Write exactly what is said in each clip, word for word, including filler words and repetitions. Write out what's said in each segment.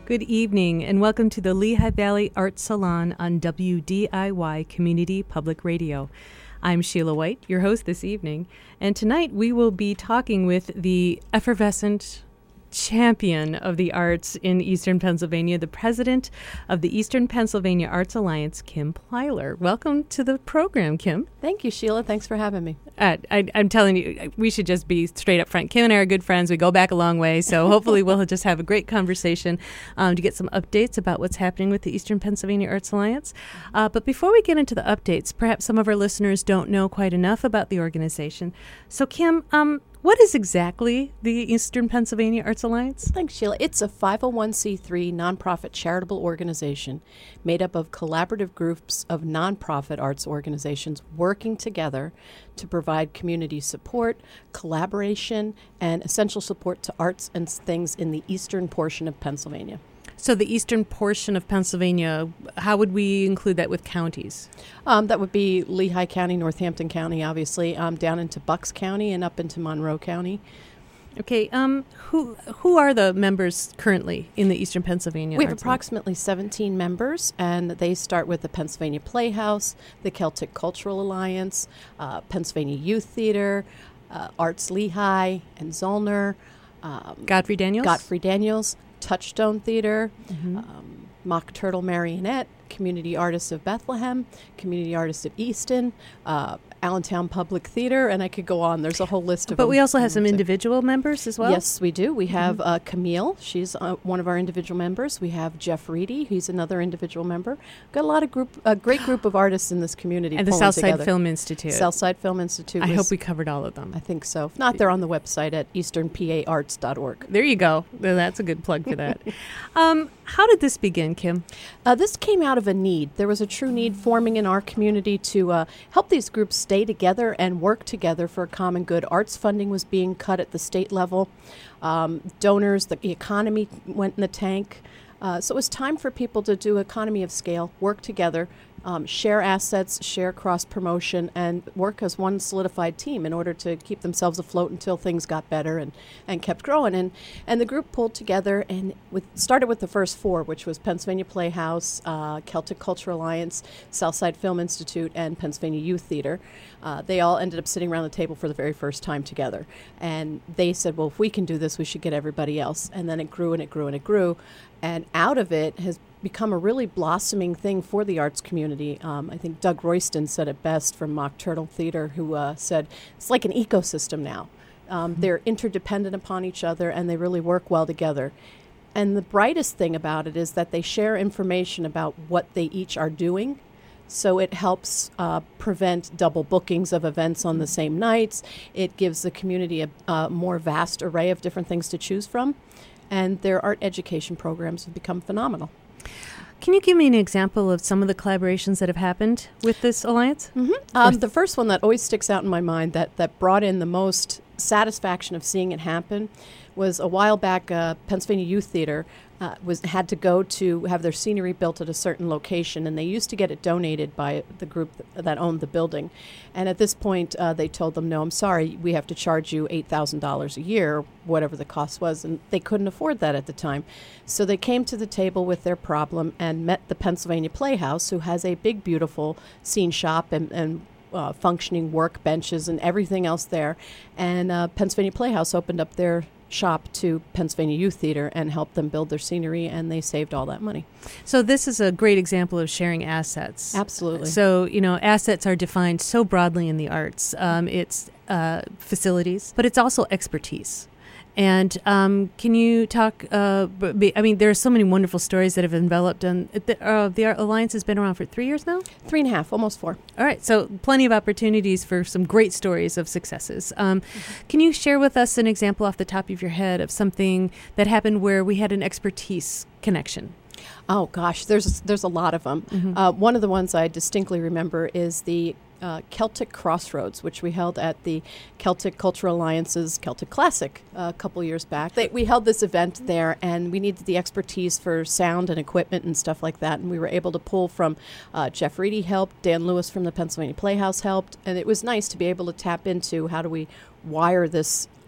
Good evening and welcome to the Lehigh Valley Art Salon on W D I Y Community Public Radio. I'm Sheila White, your host this evening, and tonight we will be talking with the effervescent champion of the arts in Eastern Pennsylvania, the president of the Eastern Pennsylvania Arts Alliance, Kim Plyler. Welcome to the program, Kim. Thank you, Sheila. Thanks for having me. Uh, I, I'm telling you, we should just be straight up front. Kim and I are good friends. We go back a long way, so hopefully we'll just have a great conversation um, to get some updates about what's happening with the Eastern Pennsylvania Arts Alliance. Uh, but before we get into the updates, perhaps some of our listeners don't know quite enough about the organization. So, Kim, um, what is exactly the Eastern Pennsylvania Arts Alliance? Thanks, Sheila. It's a five oh one c three nonprofit charitable organization made up of collaborative groups of nonprofit arts organizations working together to provide community support, collaboration, and essential support to arts and things in the eastern portion of Pennsylvania. So the eastern portion of Pennsylvania, how would we include that with counties? Um, that would be Lehigh County, Northampton County, obviously, um, down into Bucks County and up into Monroe County. Okay, um, who who are the members currently in the Eastern Pennsylvania? We have Arts approximately seventeen members, and they start with the Pennsylvania Playhouse, the Celtic Cultural Alliance, uh, Pennsylvania Youth Theater, uh, Arts Lehigh and Zollner, um, Godfrey Daniels, Godfrey Daniels, Touchstone Theater, mm-hmm. um, Mock Turtle Marionette, Community Artists of Bethlehem, Community Artists of Easton, uh, Allentown Public Theater, and I could go on. There's a whole list of but them. But we also have some individual members as well? Yes, we do. We have mm-hmm. uh, Camille. She's uh, one of our individual members. We have Jeff Reedy. He's another individual member. Got a lot of group, a great group of artists in this community. And the Southside together. Film Institute. Southside Film Institute. I was, hope we covered all of them. I think so. If not, they're on the website at eastern p a arts dot org. There you go. That's a good plug for that. um, how did this begin, Kim? Uh, this came out of a need. There was a true need forming in our community to uh, help these groups stay together and work together for a common good. Arts funding was being cut at the state level. Um, donors, the economy went in the tank. Uh, so it was time for people to do economy of scale, work together, um, share assets, share cross-promotion, and work as one solidified team in order to keep themselves afloat until things got better and, and kept growing. And and the group pulled together and with, started with the first four, which was Pennsylvania Playhouse, uh, Celtic Cultural Alliance, Southside Film Institute, and Pennsylvania Youth Theater. Uh, they all ended up sitting around the table for the very first time together. And they said, well, if we can do this, we should get everybody else. And then it grew and it grew and it grew. And out of it has become a really blossoming thing for the arts community. Um, I think Doug Royston said it best from Mock Turtle Theater, who uh, said it's like an ecosystem now. Um, mm-hmm. They're interdependent upon each other, and they really work well together. And the brightest thing about it is that they share information about what they each are doing. So it helps uh, prevent double bookings of events on the same nights. It gives the community a, a more vast array of different things to choose from. And their art education programs have become phenomenal. Can you give me an example of some of the collaborations that have happened with this alliance? Mm-hmm. Um, the first one that always sticks out in my mind that, that brought in the most satisfaction of seeing it happen was a while back, uh, Pennsylvania Youth Theater uh, was had to go to have their scenery built at a certain location, and they used to get it donated by the group th- that owned the building. And at this point, uh, they told them, no, I'm sorry, we have to charge you eight thousand dollars a year, whatever the cost was, and they couldn't afford that at the time. So they came to the table with their problem and met the Pennsylvania Playhouse, who has a big, beautiful scene shop and, and Uh, functioning work benches and everything else there. And uh, Pennsylvania Playhouse opened up their shop to Pennsylvania Youth Theater and helped them build their scenery, and they saved all that money. So this is a great example of sharing assets. Absolutely. So, you know, assets are defined so broadly in the arts. Um, it's uh, facilities, but it's also expertise. And um, can you talk, uh, b- I mean, there are so many wonderful stories that have developed, and the, uh, the Alliance has been around for three years now? Three and a half, almost four. All right, so plenty of opportunities for some great stories of successes. Um, mm-hmm. Can you share with us an example off the top of your head of something that happened where we had an expertise connection? Oh, gosh, there's, there's a lot of them. Mm-hmm. Uh, one of the ones I distinctly remember is the Uh, Celtic Crossroads, which we held at the Celtic Cultural Alliance's Celtic Classic uh, a couple years back. They, we held this event there, and we needed the expertise for sound and equipment and stuff like that, and we were able to pull from uh, Jeff Reedy helped, Dan Lewis from the Pennsylvania Playhouse helped, and it was nice to be able to tap into how do we wire this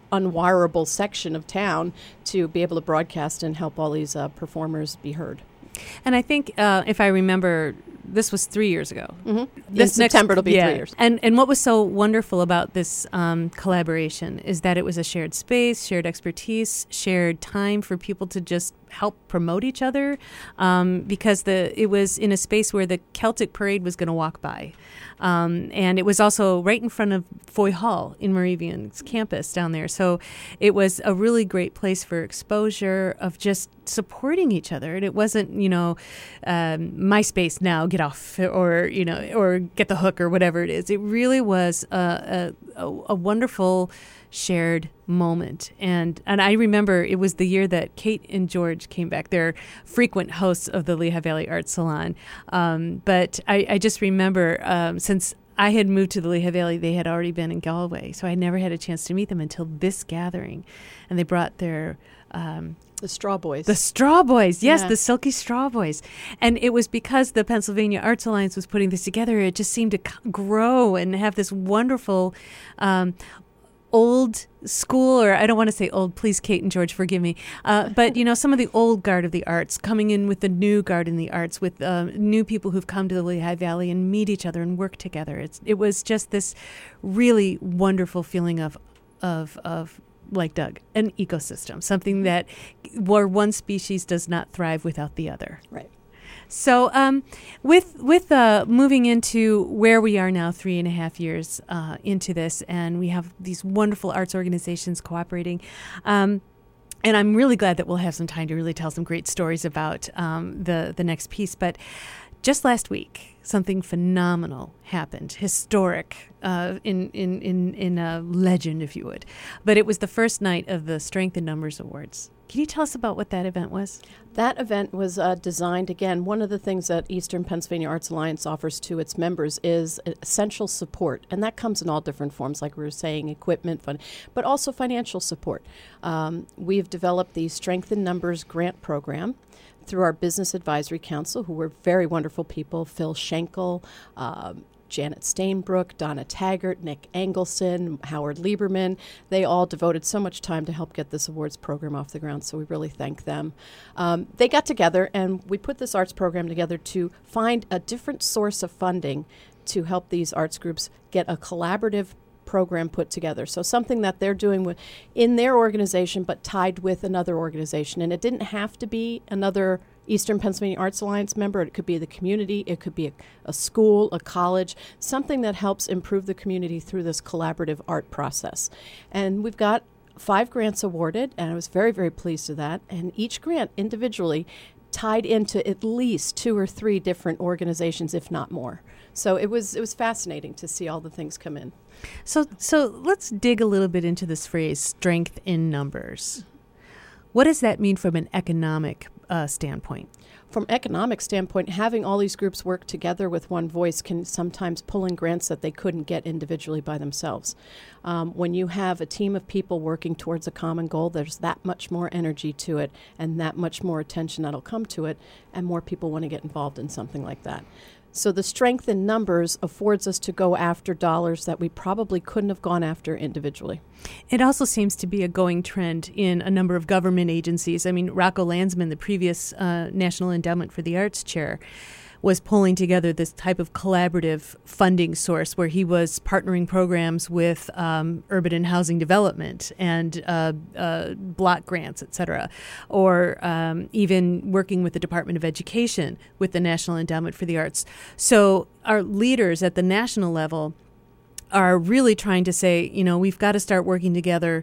unwireable section of town to be able to broadcast and help all these uh, performers be heard. And I think, uh, if I remember, this was three years ago. Mm-hmm. This In next, September, it'll be yeah. three years. And and what was so wonderful about this um, collaboration is that it was a shared space, shared expertise, shared time for people to just help promote each other, um, because the it was in a space where the Celtic Parade was going to walk by. Um, and it was also right in front of Foy Hall in Moravian's campus down there. So it was a really great place for exposure of just supporting each other. And it wasn't, you know, um, MySpace now, get off, or, you know, or get the hook or whatever it is. It really was a, a, a wonderful shared moment. And and I remember it was the year that Kate and George came back. They're frequent hosts of the Lehigh Valley Arts Salon. Um, but I, I just remember, um, since I had moved to the Lehigh Valley, they had already been in Galway. So I never had a chance to meet them until this gathering. And they brought their... Um, The Straw Boys. The Straw Boys, yes, Yeah. the Silky Straw Boys. And it was because the Pennsylvania Arts Alliance was putting this together, it just seemed to c- grow and have this wonderful um, old school, or I don't want to say old, please, Kate and George, forgive me, uh, but, you know, some of the old guard of the arts coming in with the new guard in the arts, with uh, new people who've come to the Lehigh Valley and meet each other and work together. It's, it was just this really wonderful feeling of, of, of, like Doug, an ecosystem, something that where one species does not thrive without the other. Right. So um, with with uh, moving into where we are now, three and a half years uh, into this, and we have these wonderful arts organizations cooperating. Um, and I'm really glad that we'll have some time to really tell some great stories about um, the, the next piece. But just last week, something phenomenal happened, historic, uh, in in in in a legend, if you would. But it was the first night of the Strength in Numbers Awards. Can you tell us about what that event was? That event was uh, designed, again, one of the things that Eastern Pennsylvania Arts Alliance offers to its members is essential support. And that comes in all different forms, like we were saying, equipment, fund, but also financial support. Um, we've developed the Strength in Numbers grant program through our Business Advisory Council, who were very wonderful people, Phil Schenkel, um, Janet Stainbrook, Donna Taggart, Nick Engelson, Howard Lieberman. They all devoted so much time to help get this awards program off the ground, so we really thank them. Um, they got together, and we put this arts program together to find a different source of funding to help these arts groups get a collaborative program put together. So something that they're doing with, in their organization, but tied with another organization. And it didn't have to be another Eastern Pennsylvania Arts Alliance member. It could be the community. It could be a, a school, a college, something that helps improve the community through this collaborative art process. And we've got five grants awarded, and I was very, very pleased with that. And each grant individually tied into at least two or three different organizations, if not more. So it was it was fascinating to see all the things come in. So so let's dig a little bit into this phrase, strength in numbers. What does that mean from an economic uh, standpoint? From economic standpoint, having all these groups work together with one voice can sometimes pull in grants that they couldn't get individually by themselves. Um, when you have a team of people working towards a common goal, there's that much more energy to it and that much more attention that'll come to it, and more people want to get involved in something like that. So the strength in numbers affords us to go after dollars that we probably couldn't have gone after individually. It also seems to be a going trend in a number of government agencies. I mean, Rocco Landsman, the previous uh, National Endowment for the Arts chair, was pulling together this type of collaborative funding source where he was partnering programs with um, urban and housing development and uh, uh, block grants, et cetera, or um, even working with the Department of Education with the National Endowment for the Arts. So our leaders at the national level are really trying to say, you know, we've got to start working together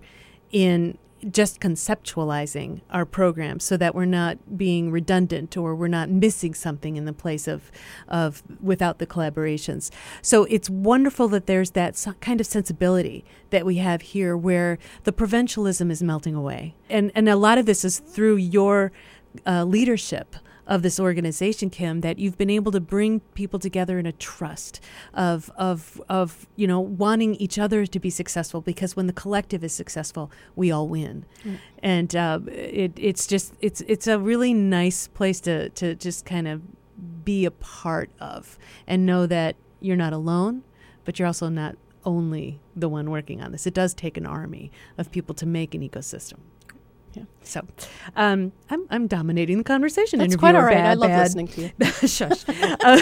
in just conceptualizing our program so that we're not being redundant or we're not missing something in the place of of without the collaborations. So it's wonderful that there's that kind of sensibility that we have here where the provincialism is melting away. And and a lot of this is through your uh, leadership of this organization, Kim, that you've been able to bring people together in a trust of of of you know wanting each other to be successful, because when the collective is successful, we all win. Mm. And uh, it it's just it's it's a really nice place to to just kind of be a part of and know that you're not alone, but you're also not only the one working on this. It does take an army of people to make an ecosystem. Yeah. So, um, I'm I'm dominating the conversation. That's quite all right. Bad, I love bad. listening to you. Shush. uh,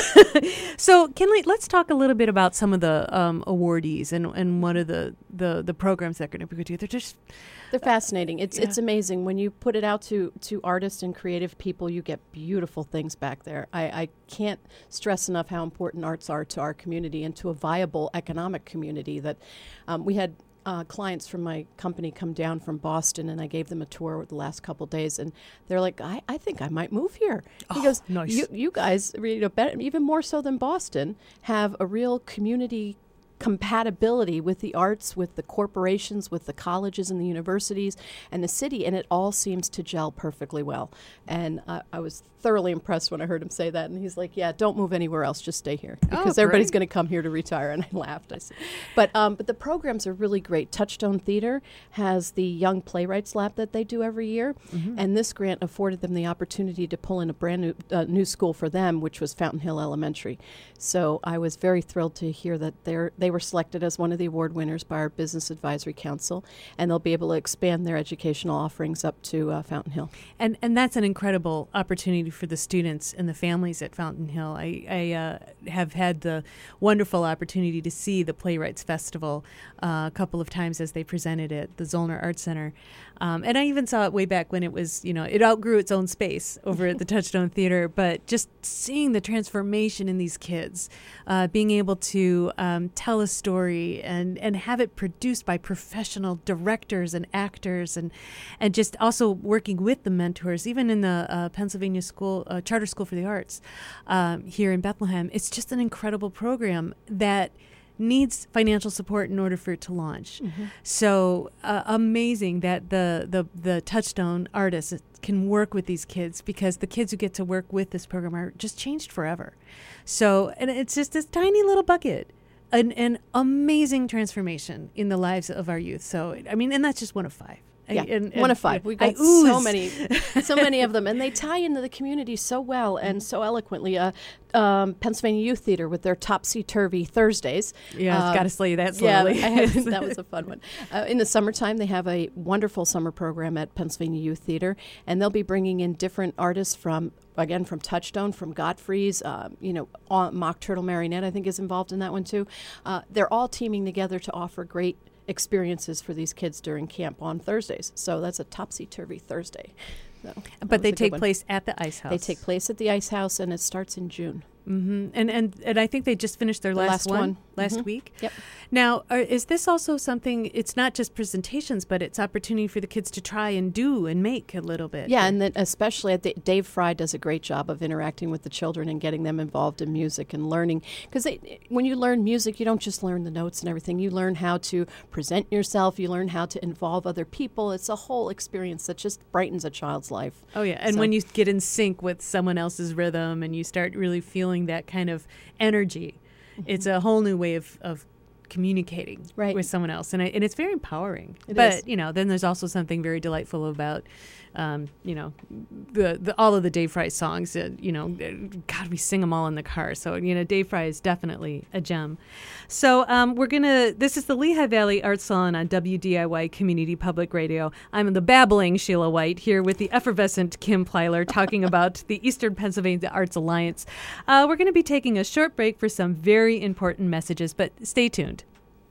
so, Kinley, let's talk a little bit about some of the um, awardees and and what are the, the, the programs that are going to be good to you. They're just They're fascinating. It's yeah. it's amazing when you put it out to to artists and creative people. You get beautiful things back there. I, I can't stress enough how important arts are to our community and to a viable economic community. That um, we had. Uh, clients from my company come down from Boston, and I gave them a tour the last couple days, and they're like, I, I think I might move here. Oh, He goes, nice. you, you guys, you know, better, even more so than Boston, have a real community compatibility with the arts, with the corporations, with the colleges and the universities and the city, and it all seems to gel perfectly well. And uh, I was thoroughly impressed when I heard him say that, and he's like, yeah, don't move anywhere else, just stay here, because oh, everybody's going to come here to retire. And I laughed. I said, but um, but the programs are really great. Touchstone Theater has the Young Playwrights Lab that they do every year, mm-hmm. and this grant afforded them the opportunity to pull in a brand new uh, new school for them, which was Fountain Hill Elementary. So I was very thrilled to hear that they're they were selected as one of the award winners by our Business Advisory Council, and they'll be able to expand their educational offerings up to uh, Fountain Hill. And and that's an incredible opportunity for the students and the families at Fountain Hill. I, I uh, have had the wonderful opportunity to see the Playwrights Festival uh, a couple of times as they presented at the Zollner Arts Center. Um, and I even saw it way back when it was, you know, it outgrew its own space over at the Touchstone Theater. But just seeing the transformation in these kids, uh, being able to um, tell a story and, and have it produced by professional directors and actors, and and just also working with the mentors, even in the uh, Pennsylvania School uh, Charter School for the Arts um, here in Bethlehem. It's just an incredible program that needs financial support in order for it to launch. Mm-hmm. So uh, amazing that the, the the Touchstone artists can work with these kids, because the kids who get to work with this program are just changed forever. So, and it's just this tiny little bucket, an, an amazing transformation in the lives of our youth. So, I mean, and that's just one of five. Yeah, I, and, and, one of five. We got I ooze. so many, so many of them, and they tie into the community so well and so eloquently. Uh, um, Pennsylvania Youth Theater with their Topsy-Turvy Thursdays. Yeah, uh, I've got to slay that slowly. Yeah, I had, that was a fun one. Uh, in the summertime, they have a wonderful summer program at Pennsylvania Youth Theater, and they'll be bringing in different artists from, again, from Touchstone, from Godfrey's, uh, you know, uh, Mock Turtle Marionette, I think, is involved in that one too. Uh, they're all teaming together to offer great experiences for these kids during camp on Thursdays. So that's a Topsy-Turvy Thursday. So but they take place at the Ice House. They take place at the Ice House, and it starts in June. Mm-hmm. And, and and I think they just finished their the last, last one, one last mm-hmm. week. Yep. Now, are, is this also something, it's not just presentations, but it's opportunity for the kids to try and do and make a little bit? Yeah, and then especially at the, Dave Fry does a great job of interacting with the children and getting them involved in music and learning. Because when you learn music, you don't just learn the notes and everything. You learn how to present yourself. You learn how to involve other people. It's a whole experience that just brightens a child's life. Oh, yeah. And so. when you get in sync with someone else's rhythm and you start really feeling that kind of energy, mm-hmm. it's a whole new way of, of communicating right. with someone else, and, I, and it's very empowering. It but is. You know, then there's also something very delightful about, um, you know, the, the all of the Dave Fry songs. Uh, you know, God, we sing them all in the car. So you know, Dave Fry is definitely a gem. So um, we're gonna. This is the Lehigh Valley Arts Salon on W D I Y Community Public Radio. I'm the babbling Sheila White here with the effervescent Kim Plyler talking about the Eastern Pennsylvania Arts Alliance. Uh, we're going to be taking a short break for some very important messages, but stay tuned.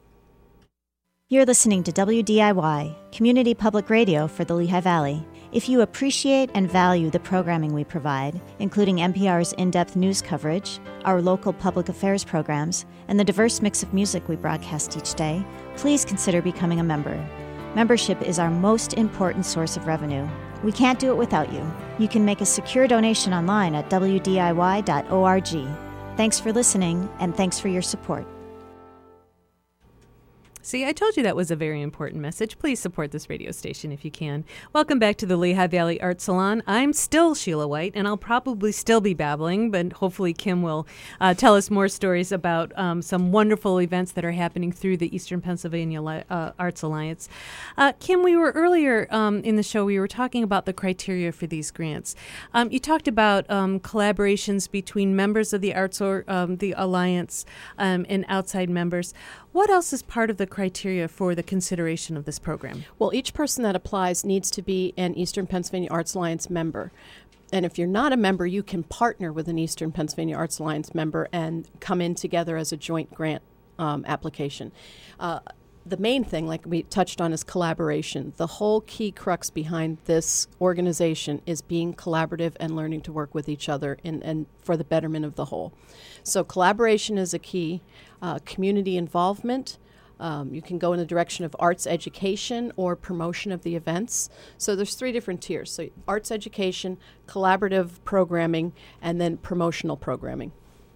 You're listening to W D I Y, Community Public Radio for the Lehigh Valley. If you appreciate and value the programming we provide, including N P R's in-depth news coverage, our local public affairs programs, and the diverse mix of music we broadcast each day, please consider becoming a member. Membership is our most important source of revenue. We can't do it without you. You can make a secure donation online at w d i y dot org. Thanks for listening, and thanks for your support. See, I told you that was a very important message. Please support this radio station if you can. Welcome back to the Lehigh Valley Art Salon. I'm still Sheila White, and I'll probably still be babbling, but hopefully Kim will uh, tell us more stories about um, some wonderful events that are happening through the Eastern Pennsylvania Li- uh, Arts Alliance. Uh, Kim, we were earlier um, in the show, we were talking about the criteria for these grants. Um, you talked about um, collaborations between members of the Arts or um, the Alliance um, and outside members. What else is part of the criteria for the consideration of this program? Well, each person that applies needs to be an Eastern Pennsylvania Arts Alliance member. And if you're not a member, you can partner with an Eastern Pennsylvania Arts Alliance member and come in together as a joint grant um, application. Uh, the main thing, like we touched on, is collaboration. The whole key crux behind this organization is being collaborative and learning to work with each other in, and for the betterment of the whole. So collaboration is a key. Uh, community involvement. Um, you can go in the direction of arts education or promotion of the events. So there's three different tiers. So arts education, collaborative programming, and then promotional programming.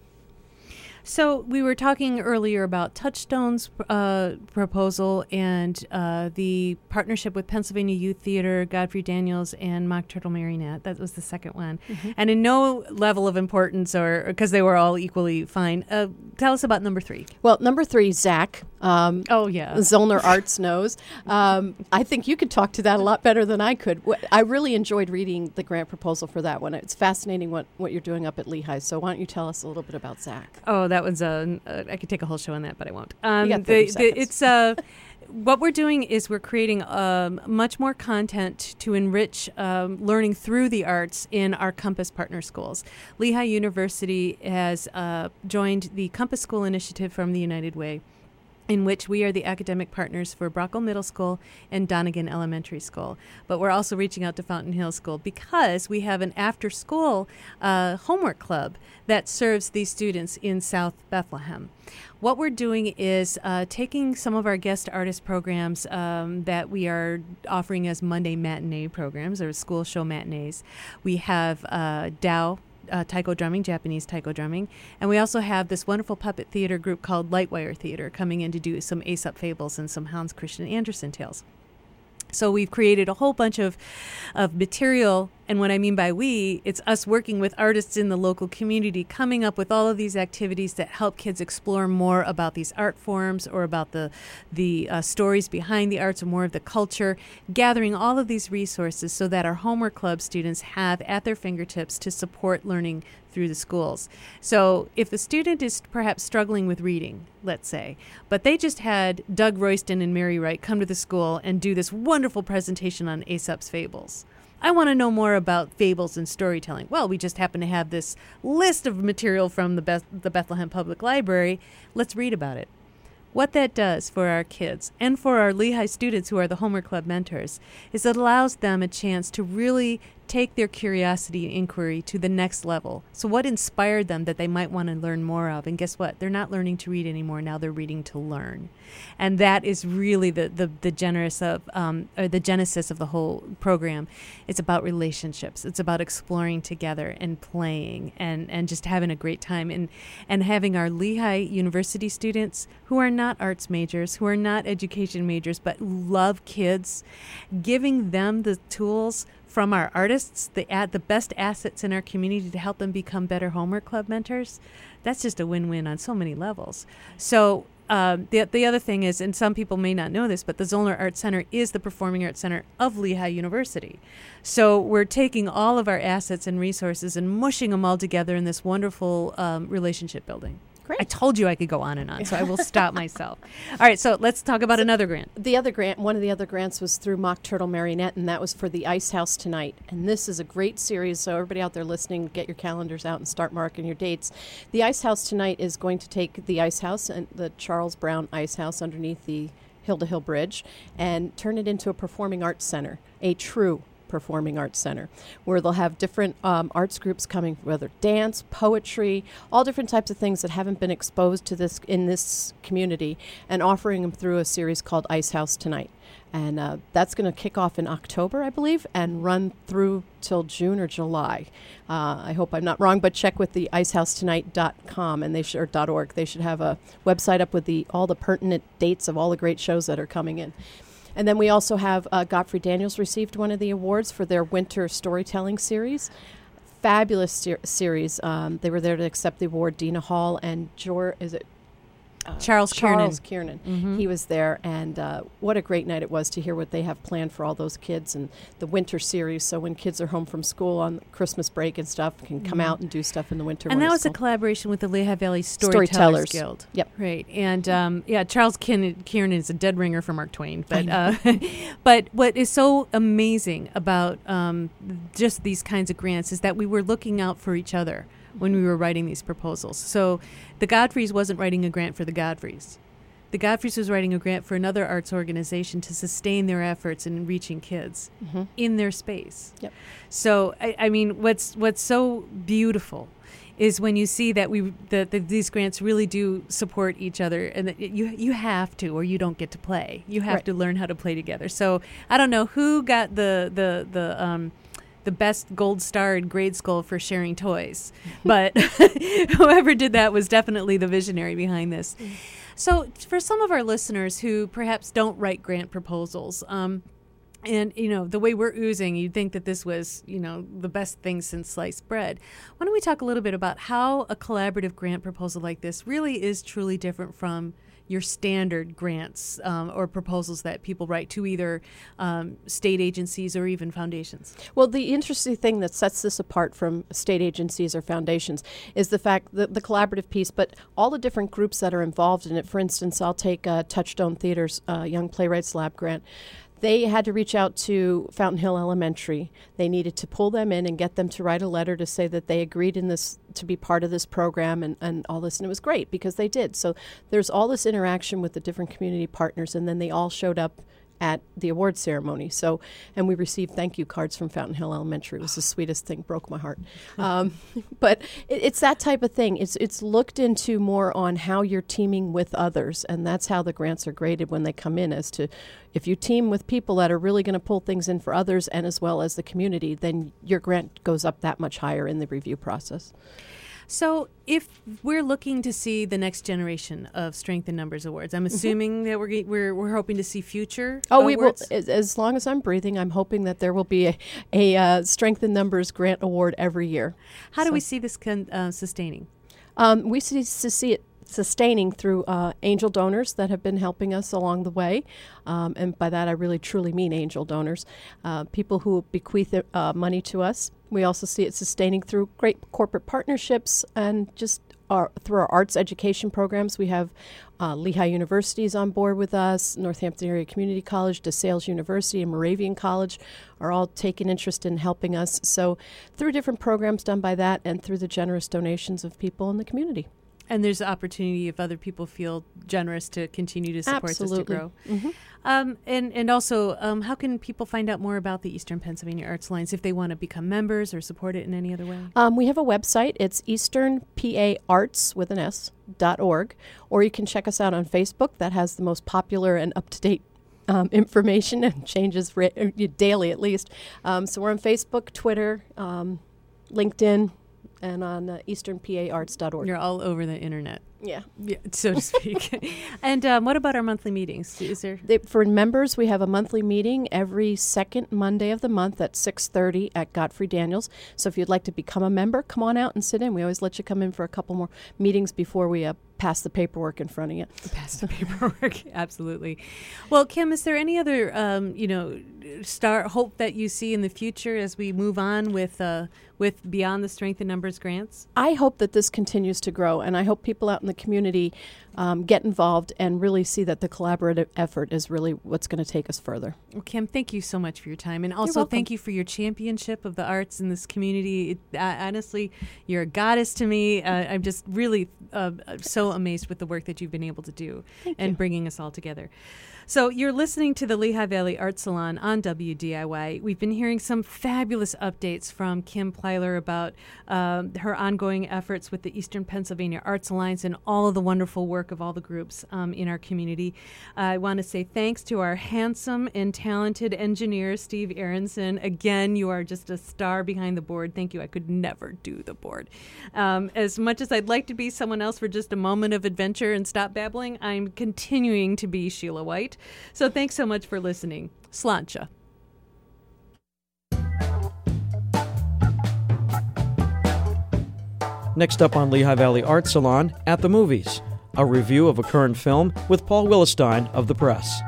So we were talking earlier about Touchstone's uh, proposal and uh, the partnership with Pennsylvania Youth Theater, Godfrey Daniels, and Mock Turtle Marionette. That was the second one. Mm-hmm. And in no level of importance, or because they were all equally fine. Uh, tell us about number three. Well, number three, Zach. Um, oh, yeah. Zollner Arts knows. Um, I think you could talk to that a lot better than I could. I really enjoyed reading the grant proposal for that one. It's fascinating what, what you're doing up at Lehigh. So why don't you tell us a little bit about Zach? Oh, that was a. Uh, I could take a whole show on that, but I won't. Um, you got thirty the, seconds. The, it's uh, what we're doing is we're creating um, much more content to enrich um, learning through the arts in our Compass partner schools. Lehigh University has uh, joined the Compass School Initiative from the United Way, in which we are the academic partners for Brockle Middle School and Donegan Elementary School. But we're also reaching out to Fountain Hill School because we have an after-school uh, homework club that serves these students in South Bethlehem. What we're doing is uh, taking some of our guest artist programs um, that we are offering as Monday matinee programs or school show matinees. We have uh, Dow Uh, taiko drumming, Japanese taiko drumming. And we also have this wonderful puppet theater group called Lightwire Theater coming in to do some Aesop fables and some Hans Christian Andersen tales. So we've created a whole bunch of, of material, and what I mean by we, it's us working with artists in the local community, coming up with all of these activities that help kids explore more about these art forms or about the the uh, stories behind the arts or more of the culture, gathering all of these resources so that our homework club students have at their fingertips to support learning through the schools. So if the student is perhaps struggling with reading, let's say, but they just had Doug Royston and Mary Wright come to the school and do this wonderful presentation on Aesop's fables. I want to know more about fables and storytelling. Well, we just happen to have this list of material from the, Beth- the Bethlehem Public Library. Let's read about it. What that does for our kids and for our Lehigh students who are the homework club mentors is it allows them a chance to really take their curiosity and inquiry to the next level. So what inspired them that they might want to learn more of? And guess what? They're not learning to read anymore. Now they're reading to learn. And that is really the the, the generous of um, or the genesis of the whole program. It's about relationships. It's about exploring together and playing and, and just having a great time and and having our Lehigh University students who are not arts majors, who are not education majors, but love kids, giving them the tools from our artists, the ad, the best assets in our community to help them become better homework club mentors. That's just a win-win on so many levels. So um, the the other thing is, and some people may not know this, but the Zollner Arts Center is the performing arts center of Lehigh University. So we're taking all of our assets and resources and mushing them all together in this wonderful um, relationship building. Great. I told you I could go on and on, so I will stop myself. All right, so let's talk about so another grant. The other grant, one of the other grants was through Mock Turtle Marionette, and that was for the Ice House Tonight. And this is a great series, so everybody out there listening, get your calendars out and start marking your dates. The Ice House Tonight is going to take the Ice House, and the Charles Brown Ice House underneath the Hill to Hill Bridge, and turn it into a performing arts center, a true Performing Arts Center, where they'll have different um, arts groups coming, whether dance, poetry, all different types of things that haven't been exposed to this in this community, and offering them through a series called Ice House Tonight. And uh, that's going to kick off in October, I believe, and run through till June or July. Uh, I hope I'm not wrong, but check with the ice house tonight dot com and they sh- or .org. They should have a website up with the all the pertinent dates of all the great shows that are coming in. And then we also have uh, Godfrey Daniels received one of the awards for their winter storytelling series. Fabulous ser- series. Um, they were there to accept the award. Dina Hall and Jor, is it? Uh, Charles Kiernan. Charles Kiernan. Mm-hmm. He was there, and uh, what a great night it was to hear what they have planned for all those kids and the winter series. So when kids are home from school on Christmas break and stuff, can come mm-hmm. out and do stuff in the winter. And that was cool. a collaboration with the Lehigh Valley Storytellers, Storytellers Guild. Yep. Right. And um, yeah, Charles Kiernan, Kiernan is a dead ringer for Mark Twain. But uh, but what is so amazing about um, just these kinds of grants is that we were looking out for each other when we were writing these proposals. So the Godfreys wasn't writing a grant for the Godfreys. The Godfreys was writing a grant for another arts organization to sustain their efforts in reaching kids mm-hmm. in their space. Yep. So, I, I mean, what's what's so beautiful is when you see that we that the, these grants really do support each other, and that you you have to, or you don't get to play. You have right. to learn how to play together. So, I don't know who got the the the um. the best gold star in grade school for sharing toys. But whoever did that was definitely the visionary behind this. So for some of our listeners who perhaps don't write grant proposals, um, and, you know, the way we're oozing, you'd think that this was, you know, the best thing since sliced bread. Why don't we talk a little bit about how a collaborative grant proposal like this really is truly different from your standard grants um, or proposals that people write to either um, state agencies or even foundations? Well, the interesting thing that sets this apart from state agencies or foundations is the fact that the collaborative piece, but all the different groups that are involved in it. For instance, I'll take uh, Touchstone Theater's uh, Young Playwrights Lab grant. They had to reach out to Fountain Hill Elementary. They needed to pull them in and get them to write a letter to say that they agreed in this to be part of this program and, and all this. And it was great because they did. So there's all this interaction with the different community partners, and then they all showed up at the award ceremony. So, and we received thank you cards from Fountain Hill Elementary. It was the sweetest thing, broke my heart. Um, but it, it's that type of thing. It's it's looked into more on how you're teaming with others, and that's how the grants are graded when they come in, as to if you team with people that are really going to pull things in for others and as well as the community, then your grant goes up that much higher in the review process. So if we're looking to see the next generation of Strength in Numbers Awards, I'm assuming mm-hmm. that we're, we're we're hoping to see future oh, awards? we will. As, as long as I'm breathing, I'm hoping that there will be a, a uh, Strength in Numbers grant award every year. How so. do we see this con- uh, sustaining? Um, we see, to see it sustaining through uh, angel donors that have been helping us along the way. Um, and by that, I really truly mean angel donors, uh, people who bequeath uh, money to us. We also see it sustaining through great corporate partnerships and just our, through our arts education programs. We have uh, Lehigh University is on board with us, Northampton Area Community College, DeSales University, and Moravian College are all taking interest in helping us. So through different programs done by that and through the generous donations of people in the community. And there's opportunity if other people feel generous to continue to support Absolutely. this to grow. Mm-hmm. Um, and, and also, um, how can people find out more about the Eastern Pennsylvania Arts Alliance if they want to become members or support it in any other way? Um, we have a website. It's eastern p a arts with an S dot org. Or you can check us out on Facebook. That has the most popular and up-to-date Um, information and changes ra- daily at least. Um, so we're on Facebook, Twitter, um, LinkedIn, and on uh, eastern p a arts dot org. You're all over the internet. Yeah. Yeah, so to speak. And um, what about our monthly meetings? Is there they, for members, we have a monthly meeting every second Monday of the month at six thirty at Godfrey Daniels. So if you'd like to become a member, come on out and sit in. We always let you come in for a couple more meetings before we uh, pass the paperwork in front of you. Pass the paperwork, absolutely. Well, Kim, is there any other, um, you know, star hope that you see in the future as we move on with uh, with Beyond the Strength in Numbers grants? I hope that this continues to grow, and I hope people out in the community um, get involved and really see that the collaborative effort is really what's going to take us further. Well, Kim, thank you so much for your time, and also thank you for your championship of the arts in this community. It, uh, honestly, you're a goddess to me. Uh, I'm just really uh, so amazed with the work that you've been able to do Thank and you. bringing us all together. So you're listening to the Lehigh Valley Art Salon on W D I Y. We've been hearing some fabulous updates from Kim Plyler about uh, her ongoing efforts with the Eastern Pennsylvania Arts Alliance and all of the wonderful work of all the groups um, in our community. Uh, I want to say thanks to our handsome and talented engineer, Steve Aronson. Again, you are just a star behind the board. Thank you. I could never do the board. Um, as much as I'd like to be someone else for just a moment of adventure and stop babbling, I'm continuing to be Sheila White. So thanks so much for listening. Sláinte. Next up on Lehigh Valley Art Salon, At the Movies, a review of a current film with Paul Willestein of The Press.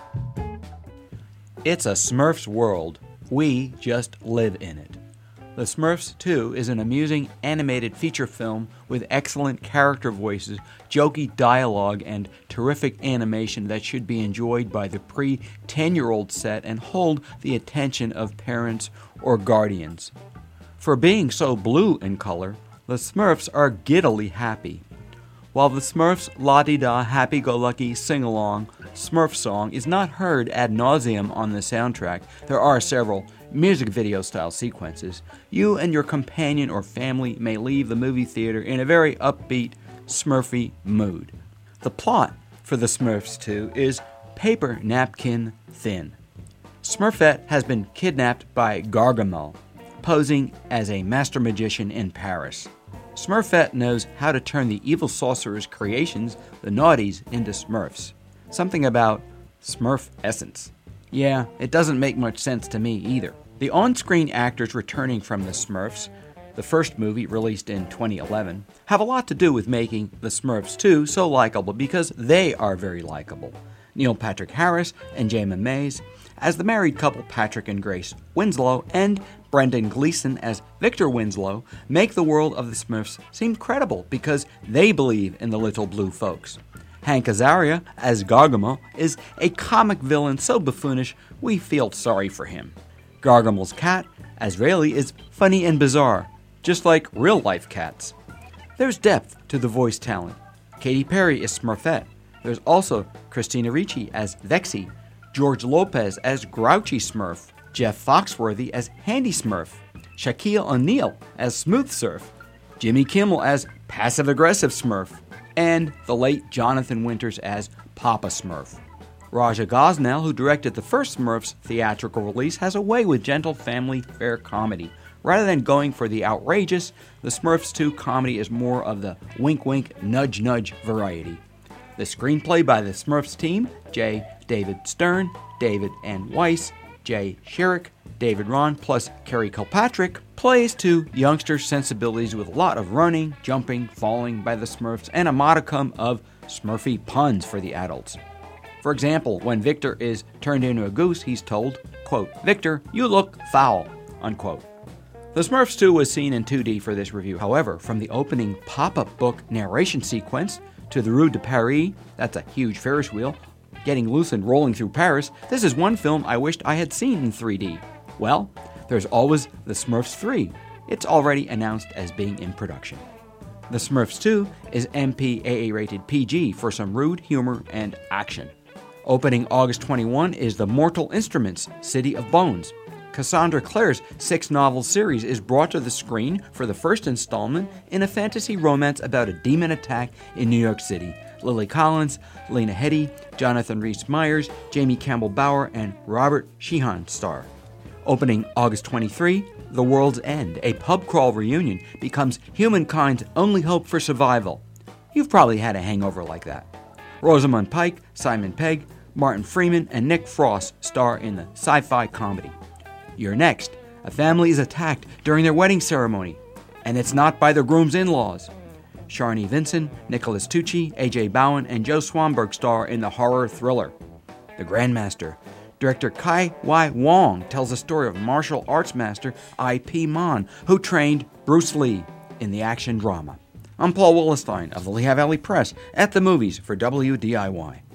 It's a Smurfs world. We just live in it. The Smurfs two is an amusing animated feature film with excellent character voices, jokey dialogue, and terrific animation that should be enjoyed by the pre-ten-year-old set and hold the attention of parents or guardians. For being so blue in color, the Smurfs are giddily happy. While the Smurfs' la-di-da happy-go-lucky sing-along Smurf song is not heard ad nauseum on the soundtrack, there are several music video-style sequences. You and your companion or family may leave the movie theater in a very upbeat, Smurfy mood. The plot for the Smurfs two is paper napkin thin. Smurfette has been kidnapped by Gargamel, posing as a master magician in Paris. Smurfette knows how to turn the evil sorcerer's creations, the Naughties, into Smurfs. Something about Smurf essence. Yeah, it doesn't make much sense to me either. The on-screen actors returning from the Smurfs, the first movie released in twenty eleven, have a lot to do with making the Smurfs two so likable because they are very likable. Neil Patrick Harris and Jayma Mays as the married couple Patrick and Grace Winslow and Brendan Gleeson as Victor Winslow make the world of the Smurfs seem credible because they believe in the little blue folks. Hank Azaria as Gargamel is a comic villain so buffoonish we feel sorry for him. Gargamel's cat, Azraeli, is funny and bizarre, just like real-life cats. There's depth to the voice talent. Katy Perry is Smurfette. There's also Christina Ricci as Vexy, George Lopez as Grouchy Smurf, Jeff Foxworthy as Handy Smurf, Shaquille O'Neal as Smooth Surf, Jimmy Kimmel as Passive-Aggressive Smurf, and the late Jonathan Winters as Papa Smurf. Raja Gosnell, who directed the first Smurfs theatrical release, has a way with gentle family fare comedy. Rather than going for the outrageous, the Smurfs two comedy is more of the wink-wink, nudge-nudge variety. The screenplay by the Smurfs team, J. David Stern, David N. Weiss, Jay Sherrick, David Ron, plus Kerry Kilpatrick, plays to youngster sensibilities with a lot of running, jumping, falling by the Smurfs, and a modicum of Smurfy puns for the adults. For example, when Victor is turned into a goose, he's told, quote, "Victor, you look foul," unquote. The Smurfs two was seen in two D for this review. However, from the opening pop-up book narration sequence to the Rue de Paris, that's a huge Ferris wheel, getting loose and rolling through Paris, this is one film I wished I had seen in three D. Well, there's always The Smurfs three. It's already announced as being in production. The Smurfs two is M P A A rated P G for some rude humor and action. Opening August twenty-first is The Mortal Instruments, City of Bones. Cassandra Clare's six-novel series is brought to the screen for the first installment in a fantasy romance about a demon attack in New York City. Lily Collins, Lena Headey, Jonathan Rhys-Meyers, Jamie Campbell-Bower, and Robert Sheehan star. Opening August twenty-third, The World's End, a pub crawl reunion, becomes humankind's only hope for survival. You've probably had a hangover like that. Rosamund Pike, Simon Pegg, Martin Freeman, and Nick Frost star in the sci-fi comedy. You're Next. A family is attacked during their wedding ceremony, and it's not by the groom's in-laws. Sharni Vinson, Nicholas Tucci, A J Bowen, and Joe Swanberg star in the horror thriller The Grandmaster. Director Kai Wai Wong tells the story of martial arts master I P Man, who trained Bruce Lee in the action drama. I'm Paul Willestein of the Lehigh Valley Press at the movies for W D I Y.